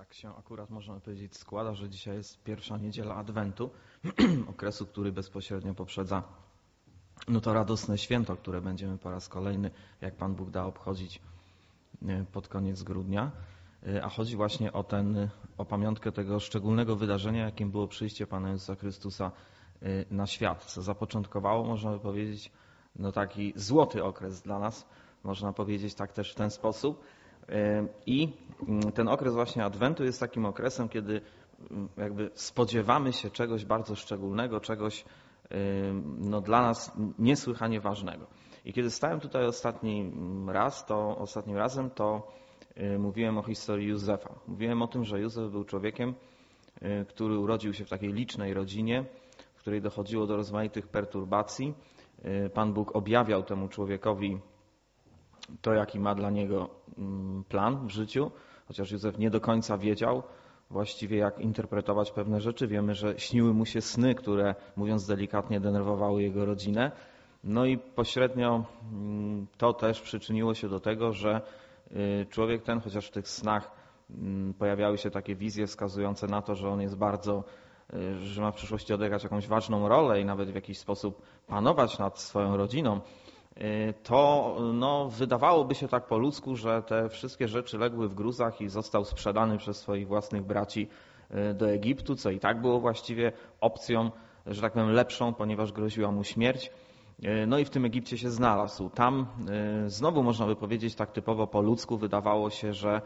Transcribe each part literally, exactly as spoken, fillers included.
Tak się akurat można powiedzieć składa, że dzisiaj jest pierwsza niedziela Adwentu, okresu, który bezpośrednio poprzedza no to radosne święto, które będziemy po raz kolejny, jak Pan Bóg da, obchodzić pod koniec grudnia. A chodzi właśnie o ten, o pamiątkę tego szczególnego wydarzenia, jakim było przyjście Pana Jezusa Chrystusa na świat, co zapoczątkowało, można by powiedzieć, no taki złoty okres dla nas, można powiedzieć tak też w ten sposób. I ten okres właśnie Adwentu jest takim okresem, kiedy jakby spodziewamy się czegoś bardzo szczególnego, czegoś no, dla nas niesłychanie ważnego. I kiedy stałem tutaj ostatni raz, to ostatnim razem, to mówiłem o historii Józefa. Mówiłem o tym, że Józef był człowiekiem, który urodził się w takiej licznej rodzinie, w której dochodziło do rozmaitych perturbacji. Pan Bóg objawiał temu człowiekowi to, jaki ma dla niego plan w życiu, chociaż Józef nie do końca wiedział właściwie, jak interpretować pewne rzeczy. Wiemy, że śniły mu się sny, które, mówiąc delikatnie, denerwowały jego rodzinę. No i pośrednio to też przyczyniło się do tego, że człowiek ten, chociaż w tych snach pojawiały się takie wizje wskazujące na to, że on jest bardzo, że ma w przyszłości odegrać jakąś ważną rolę i nawet w jakiś sposób panować nad swoją rodziną, to no, wydawałoby się tak po ludzku, że te wszystkie rzeczy legły w gruzach i został sprzedany przez swoich własnych braci do Egiptu, co i tak było właściwie opcją, że tak powiem, lepszą, ponieważ groziła mu śmierć. No i w tym Egipcie się znalazł. Tam znowu można by powiedzieć tak typowo po ludzku wydawało się, że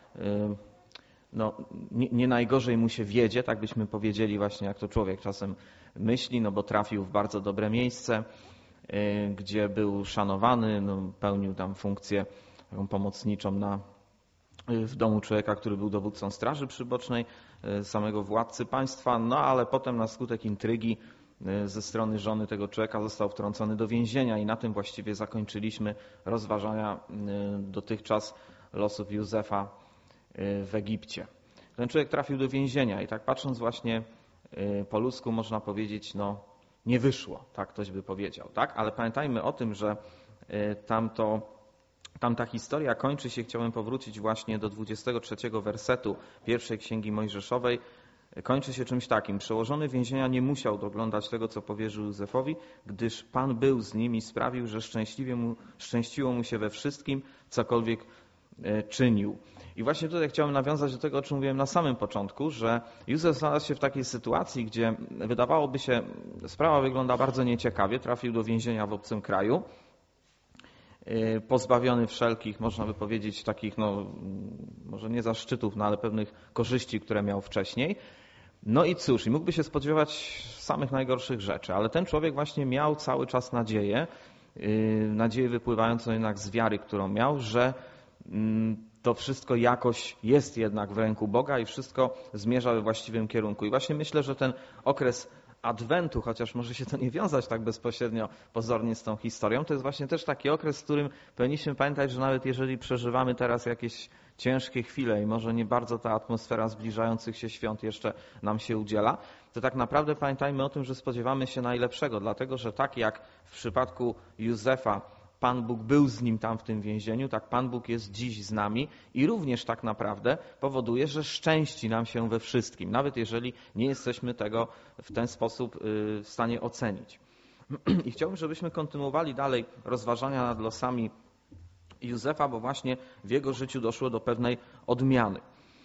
no, nie, nie najgorzej mu się wiedzie, tak byśmy powiedzieli właśnie, jak to człowiek czasem myśli, no bo trafił w bardzo dobre miejsce, gdzie był szanowany, no, pełnił tam funkcję taką pomocniczą na, w domu człowieka, który był dowódcą straży przybocznej, samego władcy państwa, no ale potem na skutek intrygi ze strony żony tego człowieka został wtrącony do więzienia i na tym właściwie zakończyliśmy rozważania dotychczas losów Józefa w Egipcie. Ten człowiek trafił do więzienia i tak patrząc właśnie po ludzku można powiedzieć, no nie wyszło, tak ktoś by powiedział, tak? Ale pamiętajmy o tym, że tamto, tamta historia kończy się, chciałem powrócić właśnie do dwudziestego trzeciego wersetu pierwszej Księgi Mojżeszowej, kończy się czymś takim. Przełożony więzienia nie musiał doglądać tego, co powierzył Józefowi, gdyż Pan był z nim i sprawił, że szczęśliwie mu, szczęściło mu się we wszystkim, cokolwiek czynił. I właśnie tutaj chciałem nawiązać do tego, o czym mówiłem na samym początku, że Józef znalazł się w takiej sytuacji, gdzie wydawałoby się, sprawa wygląda bardzo nieciekawie, trafił do więzienia w obcym kraju, pozbawiony wszelkich, można by powiedzieć, takich, no może nie zaszczytów, no ale pewnych korzyści, które miał wcześniej. No i cóż, i mógłby się spodziewać samych najgorszych rzeczy, ale ten człowiek właśnie miał cały czas nadzieję, nadzieję wypływającą jednak z wiary, którą miał, że to wszystko jakoś jest jednak w ręku Boga i wszystko zmierza we właściwym kierunku. I właśnie myślę, że ten okres Adwentu, chociaż może się to nie wiązać tak bezpośrednio pozornie z tą historią, to jest właśnie też taki okres, w którym powinniśmy pamiętać, że nawet jeżeli przeżywamy teraz jakieś ciężkie chwile i może nie bardzo ta atmosfera zbliżających się świąt jeszcze nam się udziela, to tak naprawdę pamiętajmy o tym, że spodziewamy się najlepszego, dlatego że tak jak w przypadku Józefa Pan Bóg był z nim tam w tym więzieniu, tak Pan Bóg jest dziś z nami i również tak naprawdę powoduje, że szczęści nam się we wszystkim, nawet jeżeli nie jesteśmy tego w ten sposób w stanie ocenić. I chciałbym, żebyśmy kontynuowali dalej rozważania nad losami Józefa, bo właśnie w jego życiu doszło do pewnej odmiany.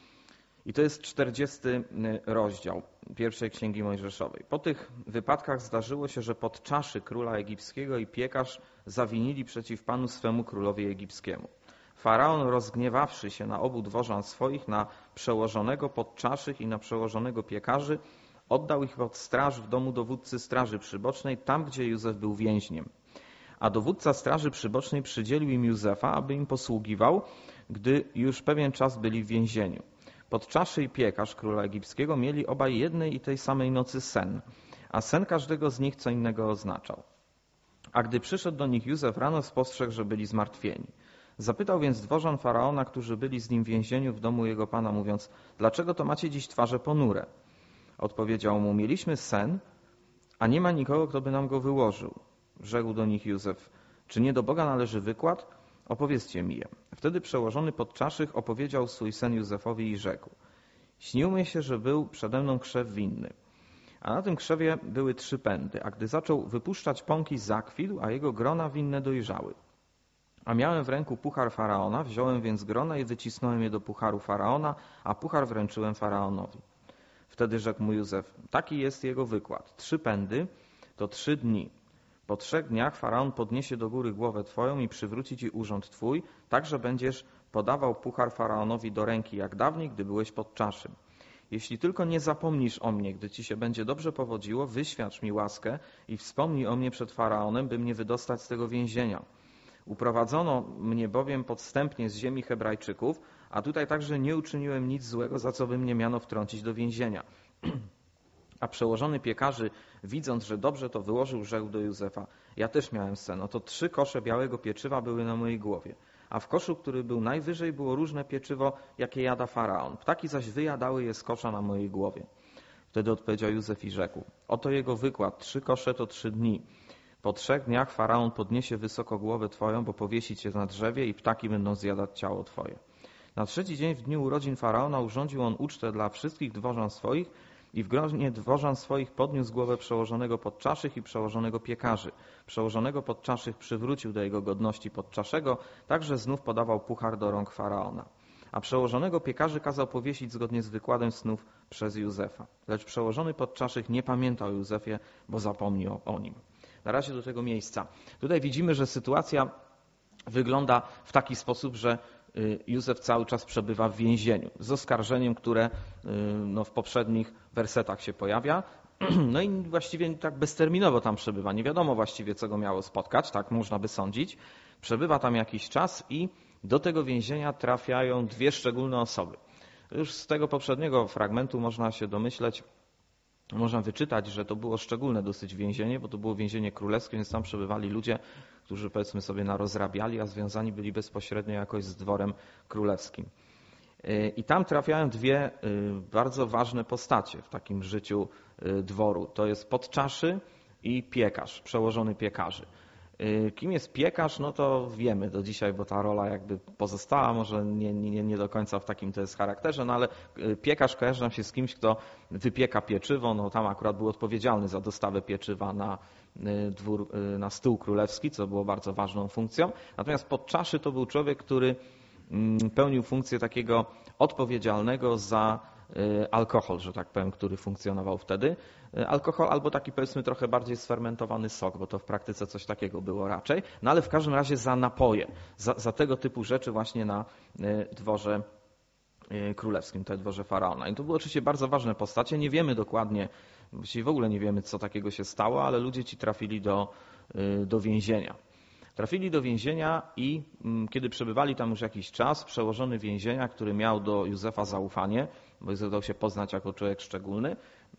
I to jest czterdziesty rozdział pierwszej Księgi Mojżeszowej. Po tych wypadkach zdarzyło się, że podczaszy króla egipskiego i piekarz zawinili przeciw Panu swemu królowi egipskiemu. Faraon, rozgniewawszy się na obu dworzan swoich, na przełożonego podczaszych i na przełożonego piekarzy, oddał ich pod straż w domu dowódcy straży przybocznej, tam gdzie Józef był więźniem. A dowódca straży przybocznej przydzielił im Józefa, aby im posługiwał, gdy już pewien czas byli w więzieniu. Podczaszy i piekarz króla egipskiego mieli obaj jednej i tej samej nocy sen, a sen każdego z nich co innego oznaczał. A gdy przyszedł do nich Józef rano, spostrzegł, że byli zmartwieni. Zapytał więc dworzan Faraona, którzy byli z nim w więzieniu w domu jego pana, mówiąc: dlaczego to macie dziś twarze ponure? Odpowiedział mu: mieliśmy sen, a nie ma nikogo, kto by nam go wyłożył. Rzekł do nich Józef: czy nie do Boga należy wykład? Opowiedzcie mi je. Wtedy przełożony podczaszych opowiedział swój sen Józefowi i rzekł: Śniło mi się, że był przede mną krzew winny, a na tym krzewie były trzy pędy, a gdy zaczął wypuszczać pąki, zakwitł, a jego grona winne dojrzały. A miałem w ręku puchar Faraona, wziąłem więc grona i wycisnąłem je do pucharu Faraona, a puchar wręczyłem Faraonowi. Wtedy rzekł mu Józef, taki jest jego wykład. Trzy pędy to trzy dni. Po trzech dniach Faraon podniesie do góry głowę twoją i przywróci ci urząd twój, tak że będziesz podawał puchar Faraonowi do ręki jak dawniej, gdy byłeś pod czaszym. Jeśli tylko nie zapomnisz o mnie, gdy ci się będzie dobrze powodziło, wyświadcz mi łaskę i wspomnij o mnie przed Faraonem, by mnie wydostać z tego więzienia. Uprowadzono mnie bowiem podstępnie z ziemi Hebrajczyków, a tutaj także nie uczyniłem nic złego, za co by mnie miano wtrącić do więzienia. A przełożony piekarzy, widząc, że dobrze to wyłożył, rzekł do Józefa, ja też miałem sen, oto trzy kosze białego pieczywa były na mojej głowie, a w koszu, który był najwyżej, było różne pieczywo, jakie jada Faraon. Ptaki zaś wyjadały je z kosza na mojej głowie. Wtedy odpowiedział Józef i rzekł, oto jego wykład, trzy kosze to trzy dni. Po trzech dniach Faraon podniesie wysoko głowę twoją, bo powiesi cię na drzewie i ptaki będą zjadać ciało twoje. Na trzeci dzień w dniu urodzin Faraona urządził on ucztę dla wszystkich dworzan swoich i w gronie dworzan swoich podniósł głowę przełożonego podczaszych i przełożonego piekarzy. Przełożonego podczaszych przywrócił do jego godności podczaszego, tak że znów podawał puchar do rąk Faraona. A przełożonego piekarzy kazał powiesić zgodnie z wykładem snów przez Józefa. Lecz przełożony podczaszych nie pamiętał o Józefie, bo zapomniał o nim. Na razie do tego miejsca. Tutaj widzimy, że sytuacja wygląda w taki sposób, że Józef cały czas przebywa w więzieniu z oskarżeniem, które no, w poprzednich wersetach się pojawia. No i właściwie tak bezterminowo tam przebywa. Nie wiadomo właściwie, co go miało spotkać, tak można by sądzić. Przebywa tam jakiś czas i do tego więzienia trafiają dwie szczególne osoby. Już z tego poprzedniego fragmentu można się domyśleć, można wyczytać, że to było szczególne dosyć więzienie, bo to było więzienie królewskie, więc tam przebywali ludzie, którzy powiedzmy sobie narozrabiali, a związani byli bezpośrednio jakoś z dworem królewskim. I tam trafiają dwie bardzo ważne postacie w takim życiu dworu. To jest podczaszy i piekarz, przełożony piekarzy. Kim jest piekarz, no to wiemy do dzisiaj, bo ta rola jakby pozostała, może nie, nie, nie do końca w takim to jest charakterze, no ale piekarz kojarzy nam się z kimś, kto wypieka pieczywo, no tam akurat był odpowiedzialny za dostawę pieczywa na dwór, na stół królewski, co było bardzo ważną funkcją. Natomiast podczaszy to był człowiek, który pełnił funkcję takiego odpowiedzialnego za alkohol, że tak powiem, który funkcjonował wtedy. Alkohol albo taki powiedzmy trochę bardziej sfermentowany sok, bo to w praktyce coś takiego było raczej. No ale w każdym razie za napoje, za, za tego typu rzeczy właśnie na dworze królewskim, to dworze Faraona. I to były oczywiście bardzo ważne postacie. Nie wiemy dokładnie, właściwie w ogóle nie wiemy, co takiego się stało, ale ludzie ci trafili do, do więzienia. Trafili do więzienia i kiedy przebywali tam już jakiś czas, przełożony więzienia, który miał do Józefa zaufanie, bo Józef dał się poznać jako człowiek szczególny,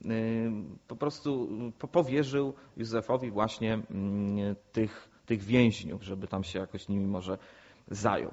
po prostu powierzył Józefowi właśnie tych, tych więźniów, żeby tam się jakoś nimi może zajął.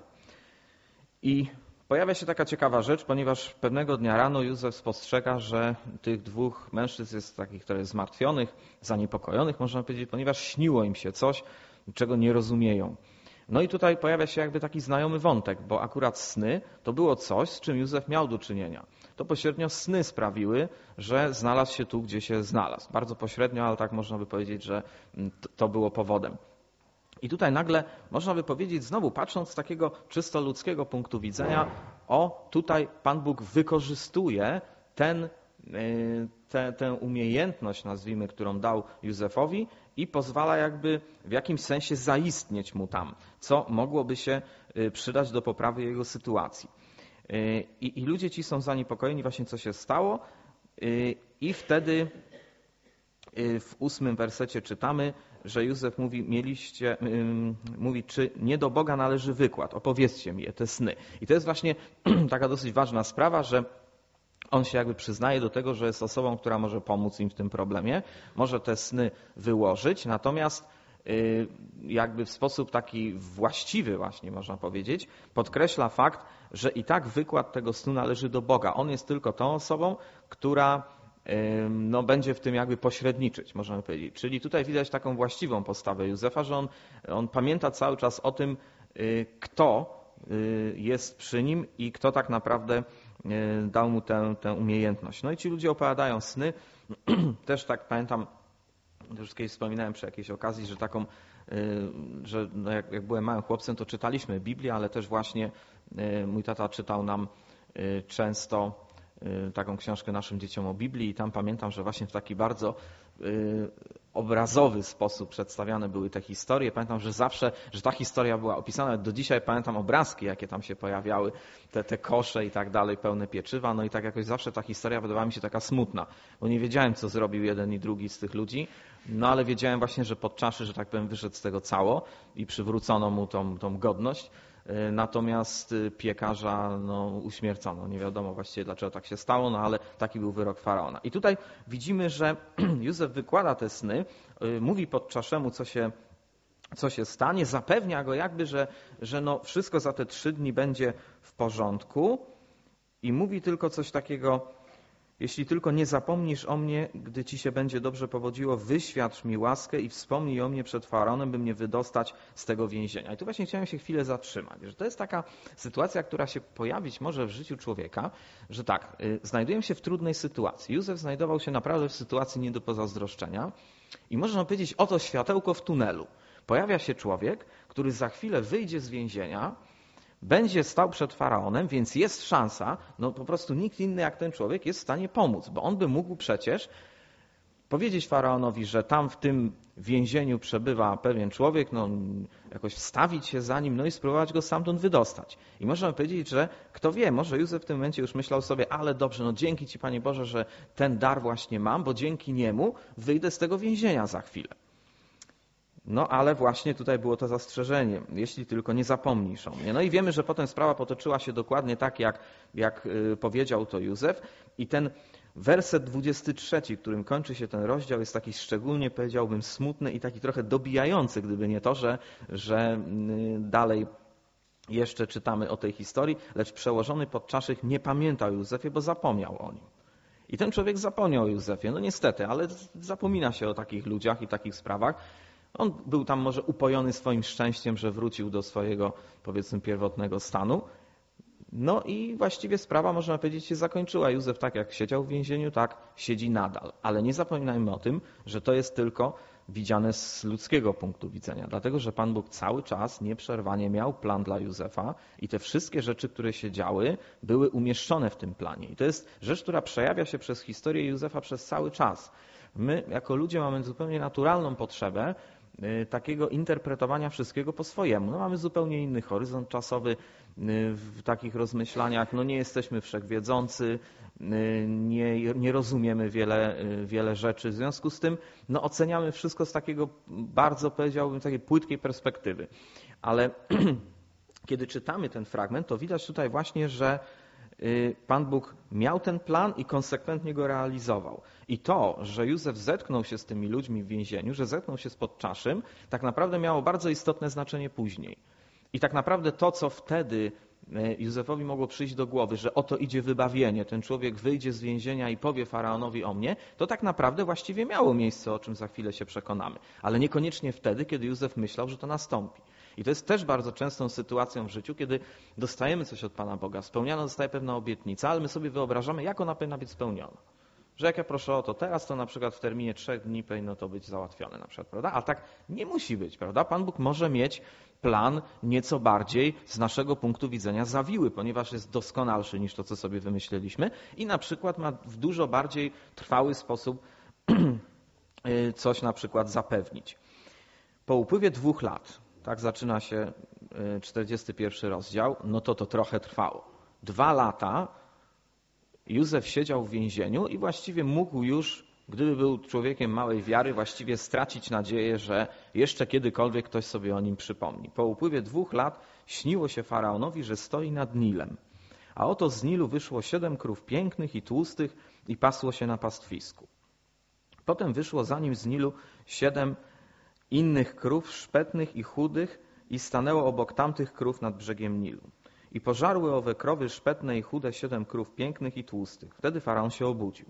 I pojawia się taka ciekawa rzecz, ponieważ pewnego dnia rano Józef spostrzega, że tych dwóch mężczyzn jest takich, które zmartwionych, zaniepokojonych, można powiedzieć, ponieważ śniło im się coś, czego nie rozumieją. No i tutaj pojawia się jakby taki znajomy wątek, bo akurat sny to było coś, z czym Józef miał do czynienia. To pośrednio sny sprawiły, że znalazł się tu, gdzie się znalazł. Bardzo pośrednio, ale tak można by powiedzieć, że to było powodem. I tutaj nagle można by powiedzieć, znowu patrząc z takiego czysto ludzkiego punktu widzenia, o tutaj Pan Bóg wykorzystuje ten, tę, tę umiejętność, nazwijmy, którą dał Józefowi i pozwala jakby w jakimś sensie zaistnieć mu tam, co mogłoby się przydać do poprawy jego sytuacji. I, i ludzie ci są zaniepokojeni właśnie, co się stało i wtedy w ósmym wersecie czytamy, że Józef mówi, mieliście, mówi, czy nie do Boga należy wykład, opowiedzcie mi te sny. I to jest właśnie taka dosyć ważna sprawa, że on się jakby przyznaje do tego, że jest osobą, która może pomóc im w tym problemie, może te sny wyłożyć, natomiast jakby w sposób taki właściwy właśnie można powiedzieć, podkreśla fakt, że i tak wykład tego snu należy do Boga. On jest tylko tą osobą, która no, będzie w tym jakby pośredniczyć, można powiedzieć. Czyli tutaj widać taką właściwą postawę Józefa, że on, on pamięta cały czas o tym, kto jest przy nim i kto tak naprawdę dał mu tę, tę umiejętność. No i ci ludzie opowiadają sny. Też tak pamiętam, już kiedyś wspominałem przy jakiejś okazji, że taką, że no jak, jak byłem małym chłopcem, to czytaliśmy Biblię, ale też właśnie mój tata czytał nam często taką książkę naszym dzieciom o Biblii i tam pamiętam, że właśnie w taki bardzo obrazowy sposób przedstawiane były te historie. Pamiętam, że zawsze, że ta historia była opisana, do dzisiaj pamiętam obrazki, jakie tam się pojawiały, te, te kosze i tak dalej, pełne pieczywa, no i tak jakoś zawsze ta historia wydawała mi się taka smutna, bo nie wiedziałem, co zrobił jeden i drugi z tych ludzi, no ale wiedziałem właśnie, że pod czaszy, że tak powiem, wyszedł z tego cało i przywrócono mu tą, tą godność. Natomiast piekarza no, uśmiercono. Nie wiadomo właściwie, dlaczego tak się stało, no ale taki był wyrok faraona. I tutaj widzimy, że Józef wykłada te sny, mówi podczaszemu, co się, co się stanie, zapewnia go jakby, że, że no wszystko za te trzy dni będzie w porządku i mówi tylko coś takiego: jeśli tylko nie zapomnisz o mnie, gdy ci się będzie dobrze powodziło, wyświadcz mi łaskę i wspomnij o mnie przed faraonem, by mnie wydostać z tego więzienia. I tu właśnie chciałem się chwilę zatrzymać, że to jest taka sytuacja, która się pojawić może w życiu człowieka, że tak, y, znajdujemy się w trudnej sytuacji. Józef znajdował się naprawdę w sytuacji nie do pozazdroszczenia i można powiedzieć, oto światełko w tunelu. Pojawia się człowiek, który za chwilę wyjdzie z więzienia, będzie stał przed faraonem, więc jest szansa, no po prostu nikt inny jak ten człowiek jest w stanie pomóc, bo on by mógł przecież powiedzieć faraonowi, że tam w tym więzieniu przebywa pewien człowiek, no jakoś wstawić się za nim, no i spróbować go stamtąd wydostać. I można powiedzieć, że kto wie, może Józef w tym momencie już myślał sobie, ale dobrze, no dzięki Ci, Panie Boże, że ten dar właśnie mam, bo dzięki niemu wyjdę z tego więzienia za chwilę. No ale właśnie tutaj było to zastrzeżenie, jeśli tylko nie zapomnisz o mnie. No i wiemy, że potem sprawa potoczyła się dokładnie tak, jak, jak powiedział to Józef. I ten werset dwudziesty trzeci, którym kończy się ten rozdział, jest taki szczególnie, powiedziałbym, smutny i taki trochę dobijający, gdyby nie to, że, że dalej jeszcze czytamy o tej historii, lecz przełożony podczaszych nie pamiętał Józefie, bo zapomniał o nim. I ten człowiek zapomniał o Józefie, no niestety, ale zapomina się o takich ludziach i takich sprawach. On był tam może upojony swoim szczęściem, że wrócił do swojego, powiedzmy, pierwotnego stanu. No i właściwie sprawa, można powiedzieć, się zakończyła. Józef tak jak siedział w więzieniu, tak siedzi nadal. Ale nie zapominajmy o tym, że to jest tylko widziane z ludzkiego punktu widzenia. Dlatego, że Pan Bóg cały czas nieprzerwanie miał plan dla Józefa i te wszystkie rzeczy, które się działy, były umieszczone w tym planie. I to jest rzecz, która przejawia się przez historię Józefa przez cały czas. My jako ludzie mamy zupełnie naturalną potrzebę takiego interpretowania wszystkiego po swojemu. No, mamy zupełnie inny horyzont czasowy w takich rozmyślaniach. No, nie jesteśmy wszechwiedzący, nie, nie rozumiemy wiele, wiele rzeczy. W związku z tym no, oceniamy wszystko z takiego bardzo, powiedziałbym, takiej płytkiej perspektywy. Ale kiedy czytamy ten fragment, to widać tutaj właśnie, że Pan Bóg miał ten plan i konsekwentnie go realizował. I to, że Józef zetknął się z tymi ludźmi w więzieniu, że zetknął się z podczaszym, tak naprawdę miało bardzo istotne znaczenie później. I tak naprawdę to, co wtedy Józefowi mogło przyjść do głowy, że oto idzie wybawienie, ten człowiek wyjdzie z więzienia i powie faraonowi o mnie, to tak naprawdę właściwie miało miejsce, o czym za chwilę się przekonamy. Ale niekoniecznie wtedy, kiedy Józef myślał, że to nastąpi. I to jest też bardzo częstą sytuacją w życiu, kiedy dostajemy coś od Pana Boga, spełniana zostaje pewna obietnica, ale my sobie wyobrażamy, jak ona powinna być spełniona. Że jak ja proszę o to teraz, to na przykład w terminie trzech dni powinno to być załatwione na przykład, prawda? A tak nie musi być, prawda? Pan Bóg może mieć plan nieco bardziej z naszego punktu widzenia zawiły, ponieważ jest doskonalszy niż to, co sobie wymyśleliśmy i na przykład ma w dużo bardziej trwały sposób coś na przykład zapewnić. Po upływie dwóch lat, tak zaczyna się czterdziesty pierwszy rozdział, no to to trochę trwało. Dwa lata Józef siedział w więzieniu i właściwie mógł już, gdyby był człowiekiem małej wiary, właściwie stracić nadzieję, że jeszcze kiedykolwiek ktoś sobie o nim przypomni. Po upływie dwóch lat śniło się faraonowi, że stoi nad Nilem. A oto z Nilu wyszło siedem krów pięknych i tłustych i pasło się na pastwisku. Potem wyszło za nim z Nilu siedem innych krów szpetnych i chudych i stanęło obok tamtych krów nad brzegiem Nilu. I pożarły owe krowy szpetne i chude siedem krów pięknych i tłustych. Wtedy faraon się obudził.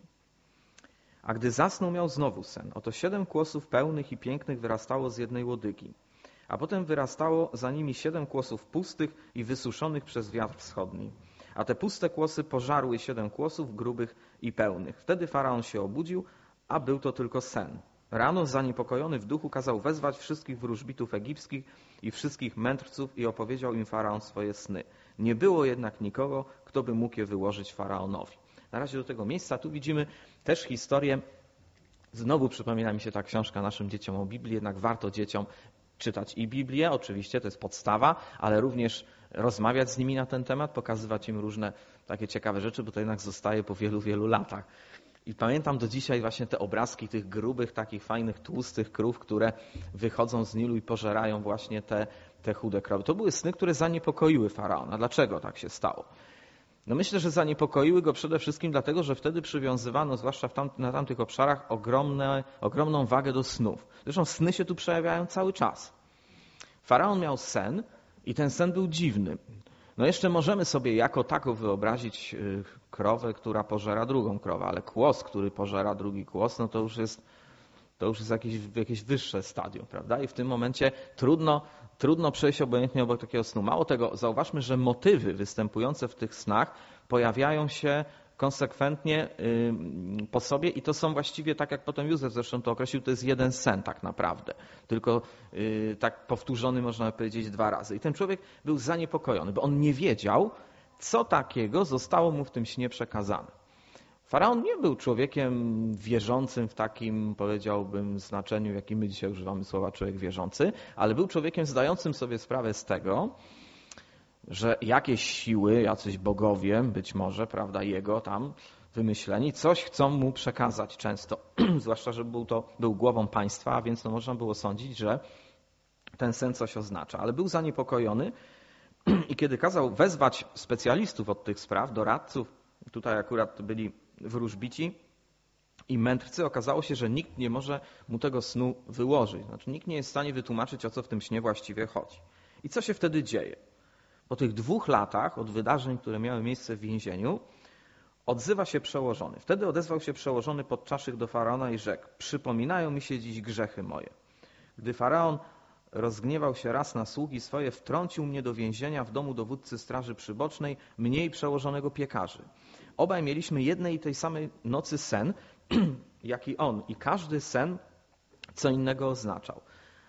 A gdy zasnął, miał znowu sen. Oto siedem kłosów pełnych i pięknych wyrastało z jednej łodygi. A potem wyrastało za nimi siedem kłosów pustych i wysuszonych przez wiatr wschodni. a te puste kłosy pożarły siedem kłosów grubych i pełnych. Wtedy faraon się obudził, a był to tylko sen. Rano zaniepokojony w duchu kazał wezwać wszystkich wróżbitów egipskich i wszystkich mędrców i opowiedział im faraon swoje sny. Nie było jednak nikogo, kto by mógł je wyłożyć faraonowi. Na razie do tego miejsca tu widzimy też historię. Znowu przypomina mi się ta książka naszym dzieciom o Biblii, jednak warto dzieciom czytać i Biblię, oczywiście to jest podstawa, ale również rozmawiać z nimi na ten temat, pokazywać im różne takie ciekawe rzeczy, bo to jednak zostaje po wielu, wielu latach. I pamiętam do dzisiaj właśnie te obrazki tych grubych, takich fajnych, tłustych krów, które wychodzą z Nilu i pożerają właśnie te, te chude krowy. To były sny, które zaniepokoiły faraona. Dlaczego tak się stało? No myślę, że zaniepokoiły go przede wszystkim dlatego, że wtedy przywiązywano, zwłaszcza w tam, na tamtych obszarach, ogromne, ogromną wagę do snów. Zresztą sny się tu przejawiają cały czas. Faraon miał sen i ten sen był dziwny. No jeszcze możemy sobie jako taką wyobrazić krowę, która pożera drugą krowę, ale kłos, który pożera drugi kłos, no to już jest, to już jest jakieś, jakieś wyższe stadium, prawda? I w tym momencie trudno, trudno przejść obojętnie obok takiego snu. Mało tego, zauważmy, że motywy występujące w tych snach pojawiają się konsekwentnie po sobie i to są właściwie, tak jak potem Józef zresztą to określił, to jest jeden sen tak naprawdę. Tylko tak powtórzony można powiedzieć dwa razy. I ten człowiek był zaniepokojony, bo on nie wiedział, co takiego zostało mu w tym śnie przekazane. Faraon nie był człowiekiem wierzącym w takim, powiedziałbym, znaczeniu, jakim my dzisiaj używamy słowa człowiek wierzący, ale był człowiekiem zdającym sobie sprawę z tego, że jakieś siły, jacyś bogowie, być może, prawda, jego tam wymyśleni, coś chcą mu przekazać często. Zwłaszcza, że był to był głową państwa, a więc no, można było sądzić, że ten sen coś oznacza. Ale był zaniepokojony i kiedy kazał wezwać specjalistów od tych spraw, doradców, tutaj akurat byli wróżbici i mędrcy, okazało się, że nikt nie może mu tego snu wyłożyć. Znaczy nikt nie jest w stanie wytłumaczyć, o co w tym śnie właściwie chodzi. I co się wtedy dzieje? Po tych dwóch latach od wydarzeń, które miały miejsce w więzieniu, odzywa się przełożony. Wtedy odezwał się przełożony podczaszych do Faraona i rzekł: przypominają mi się dziś grzechy moje. Gdy Faraon rozgniewał się raz na sługi swoje, wtrącił mnie do więzienia w domu dowódcy straży przybocznej, mnie i przełożonego piekarzy. Obaj mieliśmy jednej i tej samej nocy sen, jak i on, i każdy sen co innego oznaczał.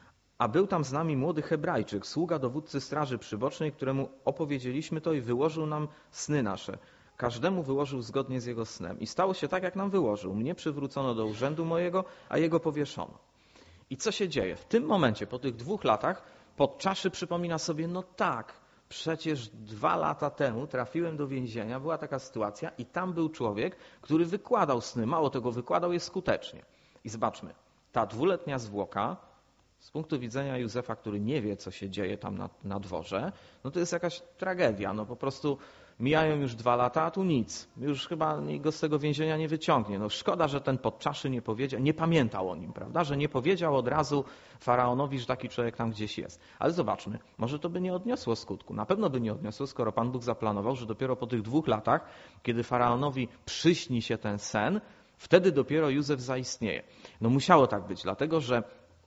A był tam z nami młody Hebrajczyk, sługa dowódcy straży przybocznej, któremu opowiedzieliśmy to i wyłożył nam sny nasze. Każdemu wyłożył zgodnie z jego snem. I stało się tak, jak nam wyłożył. Mnie przywrócono do urzędu mojego, a jego powieszono. I co się dzieje? W tym momencie, po tych dwóch latach, podczaszy przypomina sobie, no tak, przecież dwa lata temu trafiłem do więzienia, była taka sytuacja i tam był człowiek, który wykładał sny. Mało tego, wykładał je skutecznie. I zobaczmy, ta dwuletnia zwłoka, z punktu widzenia Józefa, który nie wie, co się dzieje tam na, na dworze, no to jest jakaś tragedia. No po prostu mijają już dwa lata, a tu nic. Już chyba go z tego więzienia nie wyciągnie. No szkoda, że ten podczaszy nie powiedział, nie pamiętał o nim, prawda? Że nie powiedział od razu Faraonowi, że taki człowiek tam gdzieś jest. Ale zobaczmy, może to by nie odniosło skutku. Na pewno by nie odniosło, skoro Pan Bóg zaplanował, że dopiero po tych dwóch latach, kiedy Faraonowi przyśni się ten sen, wtedy dopiero Józef zaistnieje. No musiało tak być, dlatego że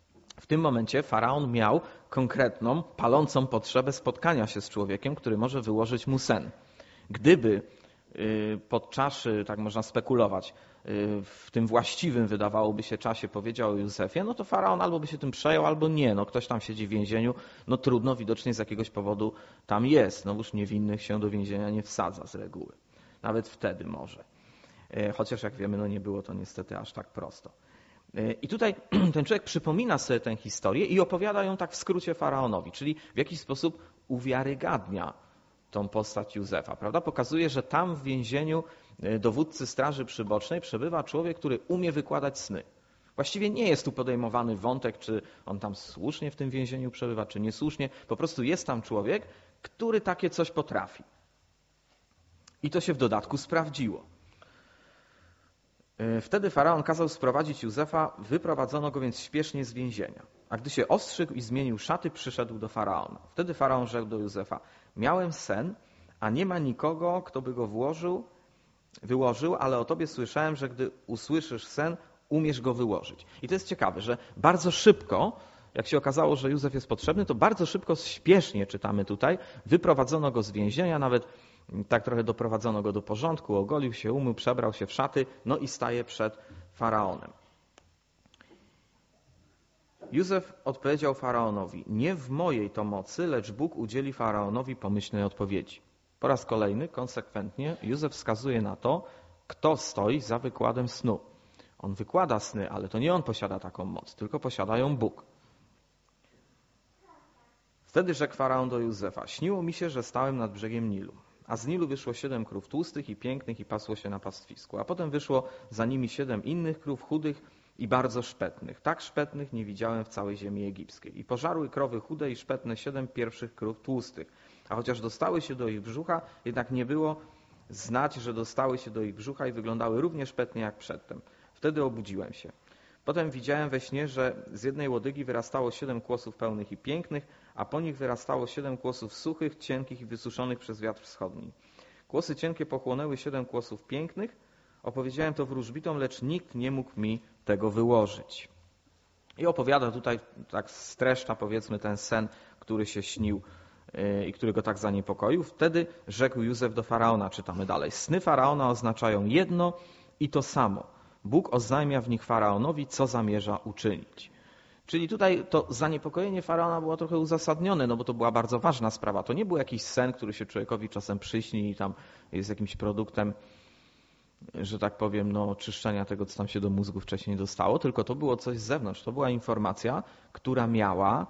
w tym momencie Faraon miał konkretną, palącą potrzebę spotkania się z człowiekiem, który może wyłożyć mu sen. Gdyby podczaszy, tak można spekulować, w tym właściwym, wydawałoby się, czasie powiedział o Józefie, no to Faraon albo by się tym przejął, albo nie. No ktoś tam siedzi w więzieniu, no trudno, widocznie z jakiegoś powodu tam jest. No już niewinnych się do więzienia nie wsadza z reguły. Nawet wtedy może. Chociaż jak wiemy, no nie było to niestety aż tak prosto. I tutaj ten człowiek przypomina sobie tę historię i opowiada ją tak w skrócie Faraonowi, czyli w jakiś sposób uwiarygadnia tą postać Józefa, prawda? Pokazuje, że tam w więzieniu dowódcy straży przybocznej przebywa człowiek, który umie wykładać sny. Właściwie nie jest tu podejmowany wątek, czy on tam słusznie w tym więzieniu przebywa, czy niesłusznie. Po prostu jest tam człowiek, który takie coś potrafi. I to się w dodatku sprawdziło. Wtedy Faraon kazał sprowadzić Józefa, wyprowadzono go więc śpiesznie z więzienia. A gdy się ostrzygł i zmienił szaty, przyszedł do Faraona. Wtedy Faraon rzekł do Józefa: miałem sen, a nie ma nikogo, kto by go włożył, wyłożył, ale o tobie słyszałem, że gdy usłyszysz sen, umiesz go wyłożyć. I to jest ciekawe, że bardzo szybko, jak się okazało, że Józef jest potrzebny, to bardzo szybko, śpiesznie czytamy tutaj, wyprowadzono go z więzienia, nawet Tak trochę doprowadzono go do porządku, ogolił się, umył, przebrał się w szaty, no i staje przed Faraonem. Józef odpowiedział Faraonowi: nie w mojej to mocy, lecz Bóg udzieli Faraonowi pomyślnej odpowiedzi. Po raz kolejny, konsekwentnie, Józef wskazuje na to, kto stoi za wykładem snu. On wykłada sny, ale to nie on posiada taką moc, tylko posiada ją Bóg. Wtedy rzekł Faraon do Józefa: śniło mi się, że stałem nad brzegiem Nilu, a z Nilu wyszło siedem krów tłustych i pięknych i pasło się na pastwisku, a potem wyszło za nimi siedem innych krów chudych i bardzo szpetnych. Tak szpetnych nie widziałem w całej ziemi egipskiej. I pożarły krowy chude i szpetne siedem pierwszych krów tłustych. A chociaż dostały się do ich brzucha, jednak nie było znać, że dostały się do ich brzucha i wyglądały równie szpetnie jak przedtem. Wtedy obudziłem się. Potem widziałem we śnie, że z jednej łodygi wyrastało siedem kłosów pełnych i pięknych, a po nich wyrastało siedem kłosów suchych, cienkich i wysuszonych przez wiatr wschodni. Kłosy cienkie pochłonęły siedem kłosów pięknych. Opowiedziałem to wróżbitom, lecz nikt nie mógł mi tego wyłożyć. I opowiada tutaj, tak streszcza powiedzmy ten sen, który się śnił yy, i który go tak zaniepokoił. Wtedy rzekł Józef do Faraona, czytamy dalej: sny Faraona oznaczają jedno i to samo. Bóg oznajmia w nich Faraonowi, co zamierza uczynić. Czyli tutaj to zaniepokojenie Faraona było trochę uzasadnione, no bo to była bardzo ważna sprawa. To nie był jakiś sen, który się człowiekowi czasem przyśni i tam jest jakimś produktem, że tak powiem, no, czyszczenia tego, co tam się do mózgu wcześniej dostało, tylko to było coś z zewnątrz. To była informacja, która miała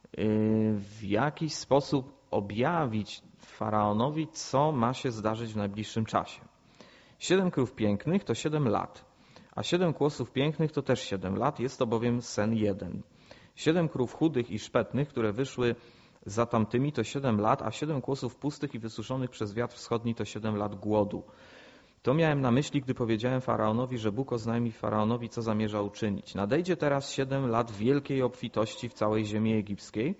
w jakiś sposób objawić Faraonowi, co ma się zdarzyć w najbliższym czasie. Siedem krów pięknych to siedem lat, a siedem kłosów pięknych to też siedem lat, jest to bowiem sen jeden. Siedem krów chudych i szpetnych, które wyszły za tamtymi, to siedem lat, a siedem kłosów pustych i wysuszonych przez wiatr wschodni to siedem lat głodu. To miałem na myśli, gdy powiedziałem Faraonowi, że Bóg oznajmi Faraonowi, co zamierza uczynić. Nadejdzie teraz siedem lat wielkiej obfitości w całej ziemi egipskiej,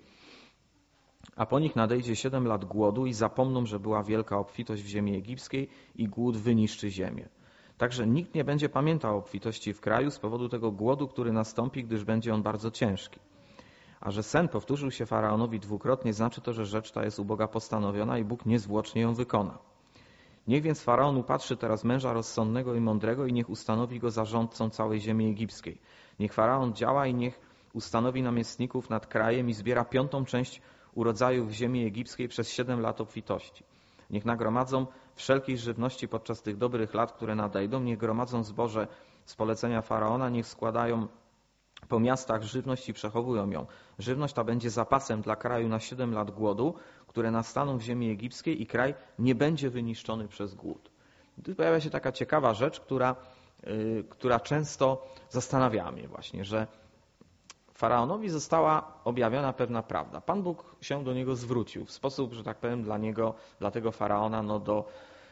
a po nich nadejdzie siedem lat głodu i zapomną, że była wielka obfitość w ziemi egipskiej i głód wyniszczy ziemię. Także nikt nie będzie pamiętał o obfitości w kraju z powodu tego głodu, który nastąpi, gdyż będzie on bardzo ciężki. A że sen powtórzył się Faraonowi dwukrotnie, znaczy to, że rzecz ta jest u Boga postanowiona i Bóg niezwłocznie ją wykona. Niech więc Faraon upatrzy teraz męża rozsądnego i mądrego i niech ustanowi go zarządcą całej ziemi egipskiej. Niech Faraon działa i niech ustanowi namiestników nad krajem i zbiera piątą część urodzajów w ziemi egipskiej przez siedem lat obfitości. Niech nagromadzą wszelkiej żywności podczas tych dobrych lat, które nadejdą. Niech gromadzą zboże z polecenia Faraona, niech składają po miastach żywność i przechowują ją. Żywność ta będzie zapasem dla kraju na siedem lat głodu, które nastaną w ziemi egipskiej i kraj nie będzie wyniszczony przez głód. I tu pojawia się taka ciekawa rzecz, która, yy, która często zastanawia mnie właśnie, że Faraonowi została objawiona pewna prawda. Pan Bóg się do niego zwrócił w sposób, że tak powiem, dla niego, dla tego Faraona, no do,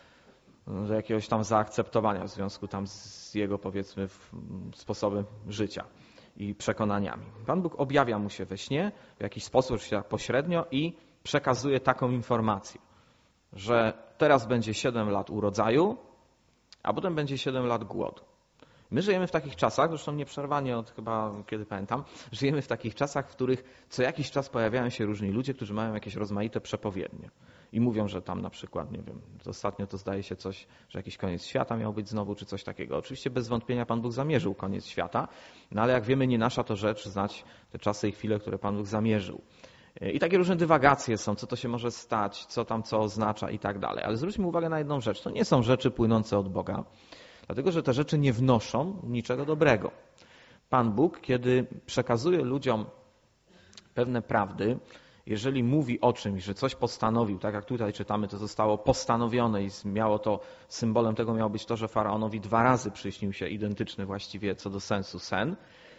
do jakiegoś tam zaakceptowania w związku tam z jego, powiedzmy, sposobem życia i przekonaniami. Pan Bóg objawia mu się we śnie w jakiś sposób, oczywiście pośrednio, i przekazuje taką informację, że teraz będzie siedem lat urodzaju, a potem będzie siedem lat głodu. My żyjemy w takich czasach, zresztą nieprzerwanie od chyba, kiedy pamiętam, żyjemy w takich czasach, w których co jakiś czas pojawiają się różni ludzie, którzy mają jakieś rozmaite przepowiednie. I mówią, że tam na przykład, nie wiem, ostatnio to zdaje się coś, że jakiś koniec świata miał być znowu, czy coś takiego. Oczywiście bez wątpienia Pan Bóg zamierzył koniec świata, no ale jak wiemy, nie nasza to rzecz znać te czasy i chwile, które Pan Bóg zamierzył. I takie różne dywagacje są, co to się może stać, co tam co oznacza i tak dalej. Ale zwróćmy uwagę na jedną rzecz. To nie są rzeczy płynące od Boga, dlatego że te rzeczy nie wnoszą niczego dobrego. Pan Bóg, kiedy przekazuje ludziom pewne prawdy, jeżeli mówi o czymś, że coś postanowił, tak jak tutaj czytamy, to zostało postanowione i miało to, symbolem tego miało być to, że Faraonowi dwa razy przyśnił się identyczny właściwie co do sensu sen,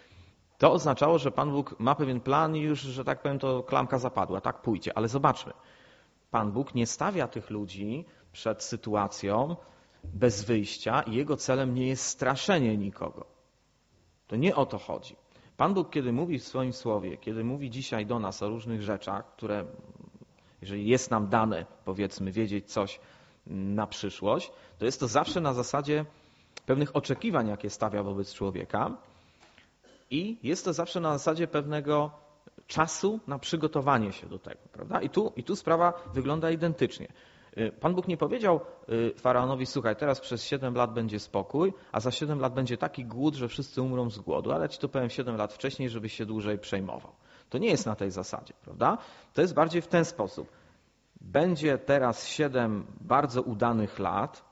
to oznaczało, że Pan Bóg ma pewien plan i już, że tak powiem, to klamka zapadła, tak pójdzie. Ale zobaczmy, Pan Bóg nie stawia tych ludzi przed sytuacją bez wyjścia i jego celem nie jest straszenie nikogo. To nie o to chodzi. Pan Bóg, kiedy mówi w swoim słowie, kiedy mówi dzisiaj do nas o różnych rzeczach, które, jeżeli jest nam dane, powiedzmy, wiedzieć coś na przyszłość, to jest to zawsze na zasadzie pewnych oczekiwań, jakie stawia wobec człowieka, i jest to zawsze na zasadzie pewnego czasu na przygotowanie się do tego, prawda? I tu, i tu sprawa wygląda identycznie. Pan Bóg nie powiedział faraonowi, słuchaj, teraz przez siedem lat będzie spokój, a za siedem lat będzie taki głód, że wszyscy umrą z głodu, ale ja ci to powiem siedem lat wcześniej, żebyś się dłużej przejmował. To nie jest na tej zasadzie, prawda? To jest bardziej w ten sposób. Będzie teraz siedem bardzo udanych lat.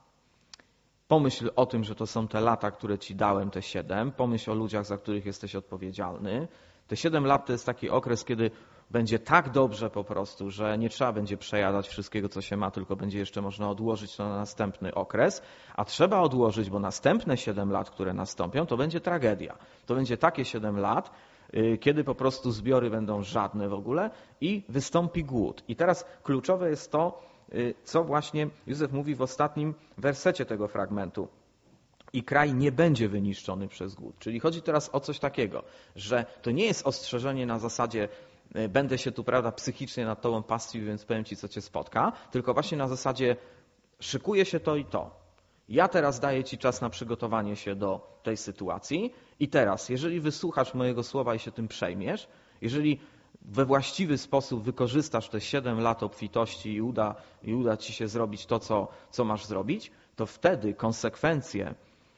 Pomyśl o tym, że to są te lata, które ci dałem, te siedem. Pomyśl o ludziach, za których jesteś odpowiedzialny. Te siedem lat to jest taki okres, kiedy będzie tak dobrze po prostu, że nie trzeba będzie przejadać wszystkiego, co się ma, tylko będzie jeszcze można odłożyć to na następny okres, a trzeba odłożyć, bo następne siedem lat, które nastąpią, to będzie tragedia. To będzie takie siedem lat, kiedy po prostu zbiory będą żadne w ogóle i wystąpi głód. I teraz kluczowe jest to, co właśnie Józef mówi w ostatnim wersecie tego fragmentu. I kraj nie będzie wyniszczony przez głód. Czyli chodzi teraz o coś takiego, że to nie jest ostrzeżenie na zasadzie będę się tu, prawda, psychicznie nad tobą pastwił, więc powiem ci, co cię spotka, tylko właśnie na zasadzie szykuje się to i to. Ja teraz daję ci czas na przygotowanie się do tej sytuacji i teraz, jeżeli wysłuchasz mojego słowa i się tym przejmiesz, jeżeli we właściwy sposób wykorzystasz te siedem lat obfitości i uda, i uda ci się zrobić to, co, co masz zrobić, to wtedy konsekwencje,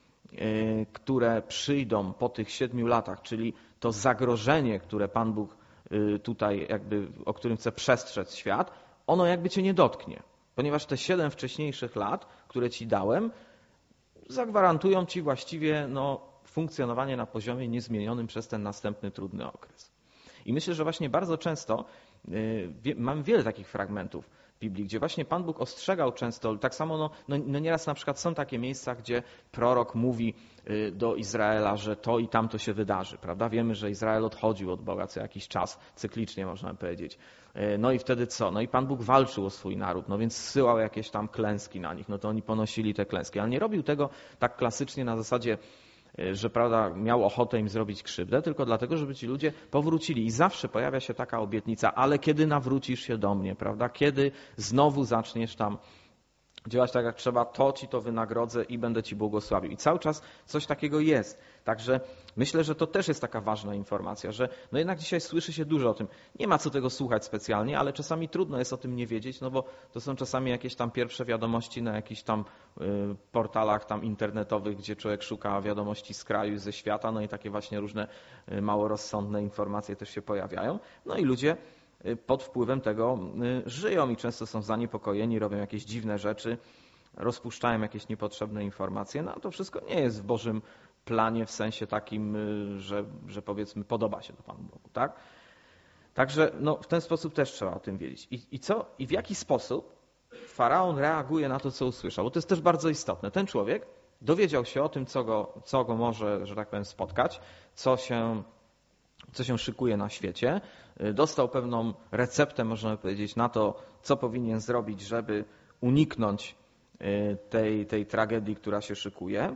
yy, które przyjdą po tych siedmiu latach, czyli to zagrożenie, które Pan Bóg yy, tutaj jakby, o którym chce przestrzec świat, ono jakby cię nie dotknie. Ponieważ te siedem wcześniejszych lat, które ci dałem, zagwarantują ci właściwie no, funkcjonowanie na poziomie niezmienionym przez ten następny trudny okres. I myślę, że właśnie bardzo często yy, mam wiele takich fragmentów w Biblii, gdzie właśnie Pan Bóg ostrzegał często, tak samo no, no, no nieraz na przykład są takie miejsca, gdzie prorok mówi yy, do Izraela, że to i tamto się wydarzy, prawda? Wiemy, że Izrael odchodził od Boga co jakiś czas, cyklicznie można powiedzieć. Yy, no i wtedy co? No i Pan Bóg walczył o swój naród, no więc zsyłał jakieś tam klęski na nich, no to oni ponosili te klęski, ale nie robił tego tak klasycznie na zasadzie, że prawda, miał ochotę im zrobić krzywdę, tylko dlatego, żeby ci ludzie powrócili. I zawsze pojawia się taka obietnica, ale kiedy nawrócisz się do mnie, prawda? Kiedy znowu zaczniesz tam działać tak jak trzeba, to ci to wynagrodzę i będę ci błogosławił. I cały czas coś takiego jest. Także myślę, że to też jest taka ważna informacja, że no jednak dzisiaj słyszy się dużo o tym. Nie ma co tego słuchać specjalnie, ale czasami trudno jest o tym nie wiedzieć, no bo to są czasami jakieś tam pierwsze wiadomości na jakichś tam y, portalach tam internetowych, gdzie człowiek szuka wiadomości z kraju, ze świata, no i takie właśnie różne y, mało rozsądne informacje też się pojawiają. No i ludzie pod wpływem tego żyją i często są zaniepokojeni, robią jakieś dziwne rzeczy, rozpuszczają jakieś niepotrzebne informacje. No a to wszystko nie jest w Bożym planie w sensie takim, że, że powiedzmy podoba się to Panu Bogu, tak? Także no, w ten sposób też trzeba o tym wiedzieć. I, i co? I w jaki sposób Faraon reaguje na to, co usłyszał? Bo to jest też bardzo istotne. Ten człowiek dowiedział się o tym, co go, co go może, że tak powiem, spotkać, co się co się szykuje na świecie. Dostał pewną receptę, można powiedzieć, na to, co powinien zrobić, żeby uniknąć tej, tej tragedii, która się szykuje.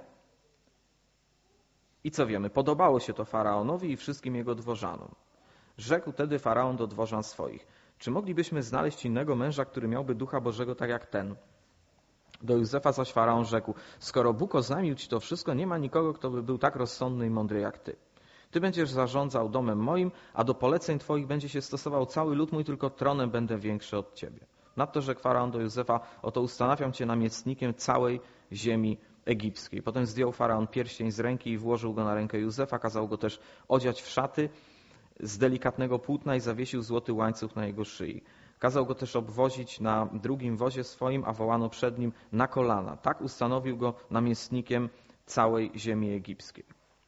I co wiemy? Podobało się to Faraonowi i wszystkim jego dworzanom. Rzekł tedy Faraon do dworzan swoich: czy moglibyśmy znaleźć innego męża, który miałby Ducha Bożego tak jak ten? Do Józefa zaś Faraon rzekł: skoro Bóg oznajmił ci to wszystko, nie ma nikogo, kto by był tak rozsądny i mądry jak ty. Ty będziesz zarządzał domem moim, a do poleceń twoich będzie się stosował cały lud mój, tylko tronem będę większy od ciebie. Nadto rzekł Faraon do Józefa: oto ustanawiam cię namiestnikiem całej ziemi egipskiej. Potem zdjął Faraon pierścień z ręki i włożył go na rękę Józefa, kazał go też odziać w szaty z delikatnego płótna i zawiesił złoty łańcuch na jego szyi. Kazał go też obwozić na drugim wozie swoim, a wołano przed nim na kolana. Tak ustanowił go namiestnikiem całej ziemi egipskiej.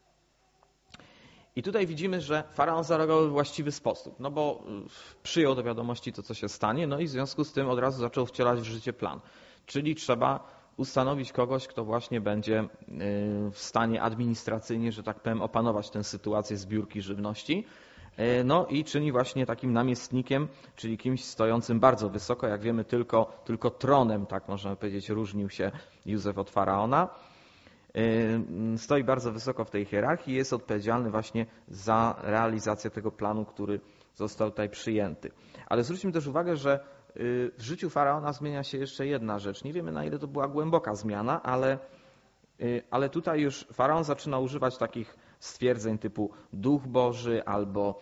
I tutaj widzimy, że Faraon zareagował w właściwy sposób, no bo przyjął do wiadomości to, co się stanie, no i w związku z tym od razu zaczął wcielać w życie plan. Czyli trzeba ustanowić kogoś, kto właśnie będzie w stanie administracyjnie, że tak powiem, opanować tę sytuację zbiórki żywności. No i czyni właśnie takim namiestnikiem, czyli kimś stojącym bardzo wysoko, jak wiemy, tylko, tylko tronem, tak można powiedzieć, różnił się Józef od Faraona. Stoi bardzo wysoko w tej hierarchii i jest odpowiedzialny właśnie za realizację tego planu, który został tutaj przyjęty. Ale zwróćmy też uwagę, że w życiu Faraona zmienia się jeszcze jedna rzecz. Nie wiemy, na ile to była głęboka zmiana, ale, ale tutaj już Faraon zaczyna używać takich stwierdzeń typu Duch Boży albo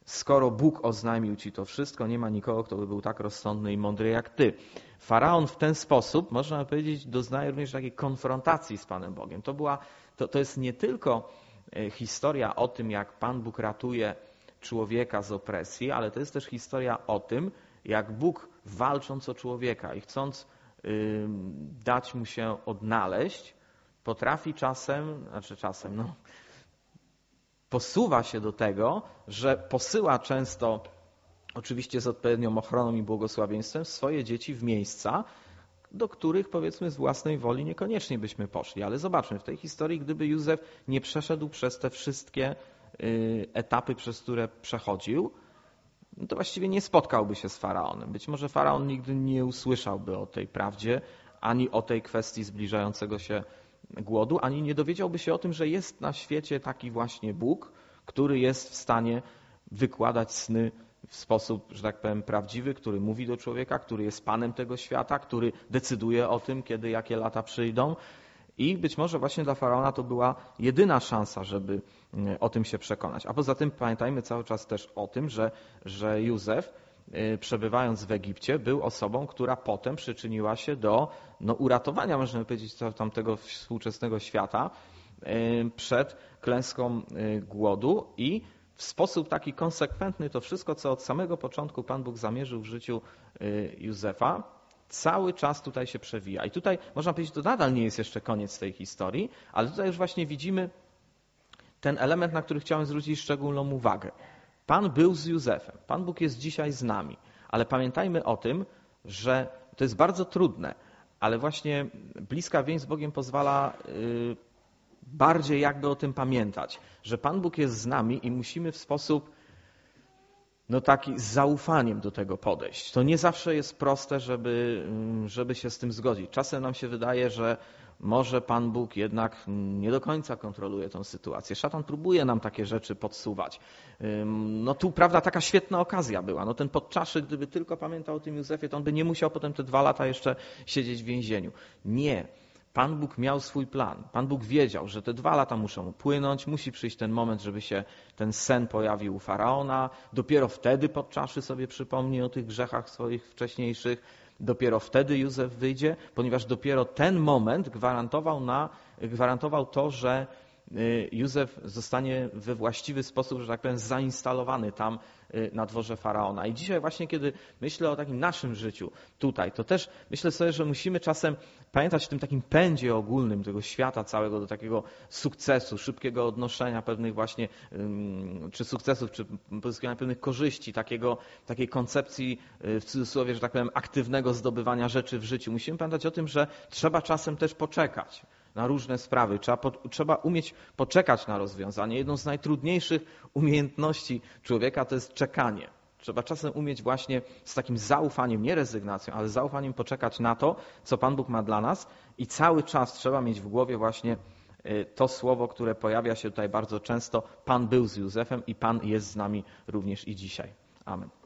skoro Bóg oznajmił ci to wszystko, nie ma nikogo, kto by był tak rozsądny i mądry jak ty. Faraon w ten sposób, można powiedzieć, doznaje również takiej konfrontacji z Panem Bogiem. To, była, to, to jest nie tylko historia o tym, jak Pan Bóg ratuje człowieka z opresji, ale to jest też historia o tym, jak Bóg, walcząc o człowieka i chcąc y, dać mu się odnaleźć, potrafi czasem, znaczy czasem, no, posuwa się do tego, że posyła często, oczywiście z odpowiednią ochroną i błogosławieństwem, swoje dzieci w miejsca, do których, powiedzmy, z własnej woli niekoniecznie byśmy poszli. Ale zobaczmy, w tej historii, gdyby Józef nie przeszedł przez te wszystkie y, etapy, przez które przechodził, no to właściwie nie spotkałby się z Faraonem. Być może Faraon nigdy nie usłyszałby o tej prawdzie, ani o tej kwestii zbliżającego się głodu, ani nie dowiedziałby się o tym, że jest na świecie taki właśnie Bóg, który jest w stanie wykładać sny w sposób, że tak powiem, prawdziwy, który mówi do człowieka, który jest Panem tego świata, który decyduje o tym, kiedy jakie lata przyjdą. I być może właśnie dla Faraona to była jedyna szansa, żeby o tym się przekonać. A poza tym pamiętajmy cały czas też o tym, że, że Józef, przebywając w Egipcie, był osobą, która potem przyczyniła się do no, uratowania, można powiedzieć, tamtego współczesnego świata przed klęską głodu i w sposób taki konsekwentny to wszystko, co od samego początku Pan Bóg zamierzył w życiu Józefa, cały czas tutaj się przewija. I tutaj można powiedzieć, to nadal nie jest jeszcze koniec tej historii, ale tutaj już właśnie widzimy ten element, na który chciałem zwrócić szczególną uwagę. Pan był z Józefem. Pan Bóg jest dzisiaj z nami. Ale pamiętajmy o tym, że to jest bardzo trudne, ale właśnie bliska więź z Bogiem pozwala yy, bardziej jakby o tym pamiętać, że Pan Bóg jest z nami i musimy w sposób no taki z zaufaniem do tego podejść. To nie zawsze jest proste, żeby, żeby się z tym zgodzić. Czasem nam się wydaje, że może Pan Bóg jednak nie do końca kontroluje tę sytuację. Szatan próbuje nam takie rzeczy podsuwać. No tu, prawda, taka świetna okazja była. No ten podczaszy, gdyby tylko pamiętał o tym Józefie, to on by nie musiał potem te dwa lata jeszcze siedzieć w więzieniu. Nie. Pan Bóg miał swój plan. Pan Bóg wiedział, że te dwa lata muszą upłynąć, musi przyjść ten moment, żeby się ten sen pojawił u Faraona. Dopiero wtedy podczaszy sobie przypomni o tych grzechach swoich wcześniejszych. Dopiero wtedy Józef wyjdzie, ponieważ dopiero ten moment gwarantował, na, gwarantował to, że Józef zostanie we właściwy sposób, że tak powiem, zainstalowany tam na dworze Faraona. I dzisiaj właśnie, kiedy myślę o takim naszym życiu tutaj, to też myślę sobie, że musimy czasem pamiętać w tym takim pędzie ogólnym tego świata całego do takiego sukcesu, szybkiego odnoszenia pewnych właśnie, czy sukcesów, czy pozyskiwania pewnych korzyści, takiego, takiej koncepcji, w cudzysłowie, że tak powiem, aktywnego zdobywania rzeczy w życiu. Musimy pamiętać o tym, że trzeba czasem też poczekać na różne sprawy. Trzeba, po, trzeba umieć poczekać na rozwiązanie. Jedną z najtrudniejszych umiejętności człowieka to jest czekanie. Trzeba czasem umieć właśnie z takim zaufaniem, nie rezygnacją, ale zaufaniem poczekać na to, co Pan Bóg ma dla nas i cały czas trzeba mieć w głowie właśnie to słowo, które pojawia się tutaj bardzo często. Pan był z Józefem i Pan jest z nami również i dzisiaj. Amen.